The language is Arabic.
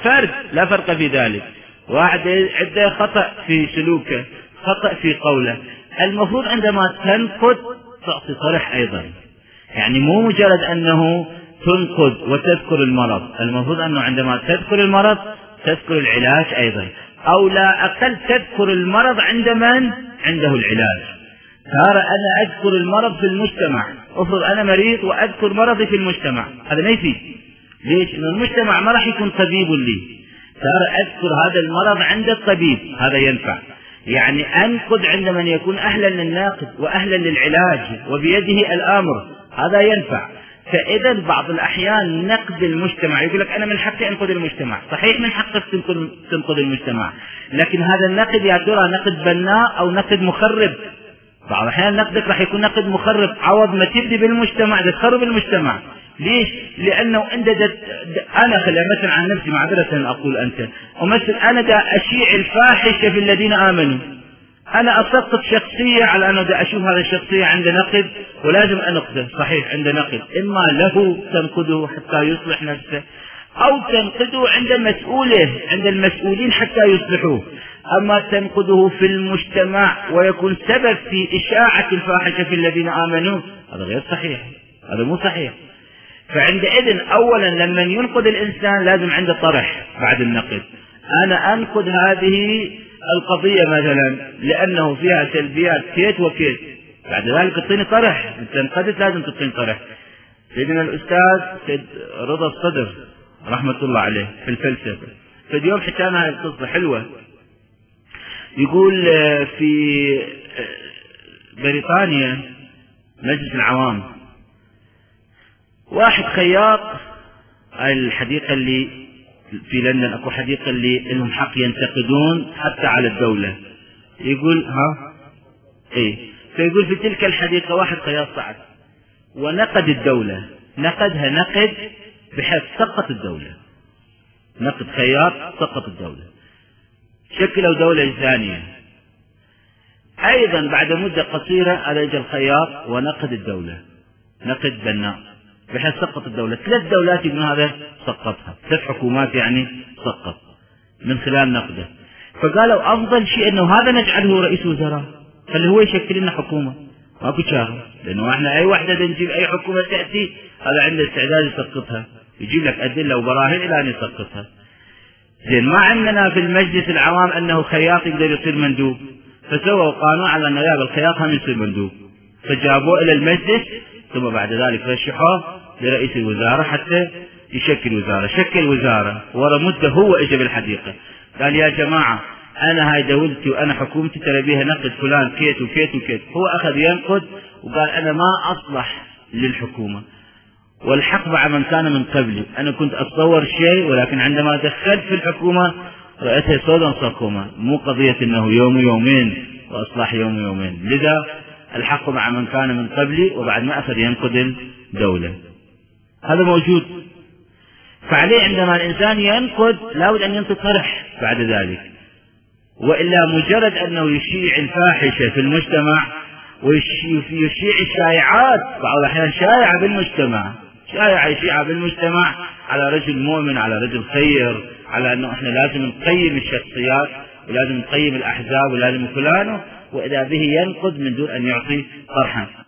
فرد لا فرق في ذلك، واحد عنده خطأ في سلوكه، خطأ في قوله، المفروض عندما تنقد تعطي صرح أيضا، يعني مو مجرد أنه تنقد وتذكر المرض، المفروض أنه عندما تذكر المرض تذكر العلاج أيضا، أو لا أقل تذكر المرض عند من عنده العلاج. ترى أنا أذكر المرض في المجتمع، أفرض أنا مريض وأذكر مرضي في المجتمع، هذا ما يفيد. ليش؟ إن المجتمع ما راح يكون طبيب لي. ترى أذكر هذا المرض عند الطبيب، هذا ينفع. يعني أنقد عند من يكون أهلا للناقد وأهلا للعلاج وبيده الأمر، هذا ينفع. فإذا بعض الأحيان نقد المجتمع، يقول لك أنا من حقي أنقد المجتمع، صحيح من حقك تنقد المجتمع، لكن هذا النقد يا ترى نقد بناء أو نقد مخرب. بعض الأحيان نقدك راح يكون نقد مخرب، عوض ما تبدي بالمجتمع تخرب المجتمع. ليش؟ لأنه أنا خلي مثلا عن نفسي معذرة أقول أنت، ومثل أنا دا أشيع الفاحشة في الذين آمنوا، أنا أسقط شخصية على أنه دا أشوف هذا الشخصية عند نقد ولازم أنقده، صحيح عند نقد، إما له تنقده حتى يصلح نفسه، أو تنقده عند مسؤوله، عند المسؤولين حتى يصلحوه. أما تنقده في المجتمع ويكون سبب في إشاعة الفاحشة في الذين آمنوا، هذا غير صحيح، هذا مو صحيح. فعندئذ أولا لما ينقد الإنسان لازم عنده طرح بعد النقد، أنا أنقد هذه القضية مثلا لأنه فيها سلبيات كيت وكيت، بعد ذلك تعطيني طرح، أنت انقدت لازم تعطيني طرح. سيدنا الأستاذ سيد رضا الصدر رحمة الله عليه في الفلسفة، فاليوم حكانا هاي القصة حلوة، يقول في بريطانيا مجلس العوام واحد خياط، الحديقة اللي في لندن اكو حديقة اللي لهم حق ينتقدون حتى على الدولة، يقول فيقول في تلك الحديقة واحد خياط صعد ونقد الدولة، نقدها نقد بحيث سقط الدولة، نقد خياط سقط الدولة، شكلوا دولة ثانية. ايضا بعد مدة قصيرة على اجى الخياط ونقد الدولة نقد بناء بحيث سقط الدولة، 3 دولات ابن هذا سقطها، 3 حكومات يعني سقط من خلال نقده. فقالوا افضل شيء انه هذا نجعله رئيس وزراء، خلي هو يشكل لنا حكومة، ماكو شاغل، لانه احنا اي وحدة نجيب اي حكومة تأتي هذا عنده استعداد يسقطها، يجيب لك ادلة وبراهين الى ان يسقطها. زين ما عندنا في المجلس العوام انه خياط يقدر يصير مندوب، فسووا قانون على انه يا الخياط هم يصير مندوب، فجابوه الى المجلس ثم بعد ذلك رشحوه لرئيس الوزراء حتى يشكل وزارة، شكل وزارة ورا مدة هو اجى بالحديقة قال يا جماعة انا هاي دولتي وانا حكومتي ترى بيها نقد فلان كيت وكيت وكيت، هو اخذ ينقد وقال انا ما اصلح للحكومة والحق مع من كان من قبلي، انا كنت اتصور شيء ولكن عندما دخلت في الحكومة رأيتها سودا صكومة، مو قضية انه يوم يومين واصلاح يوم يومين، لذا الحق مع من كان من قبلي، وبعد ما اخذ ينقد الدولة. هذا موجود. فعليه عندما الانسان ينقد لابد ان ينطق طرح بعد ذلك، والا مجرد انه يشيع الفاحشة في المجتمع ويشيع الشائعات، بعض الاحيان شائعة بالمجتمع، شائعة بالمجتمع على رجل مؤمن، على رجل خير، على انه احنا لازم نقيم الشخصيات ولازم نقيم الاحزاب ولازم فلانه، واذا به ينقد من دون ان يعطي طرحا.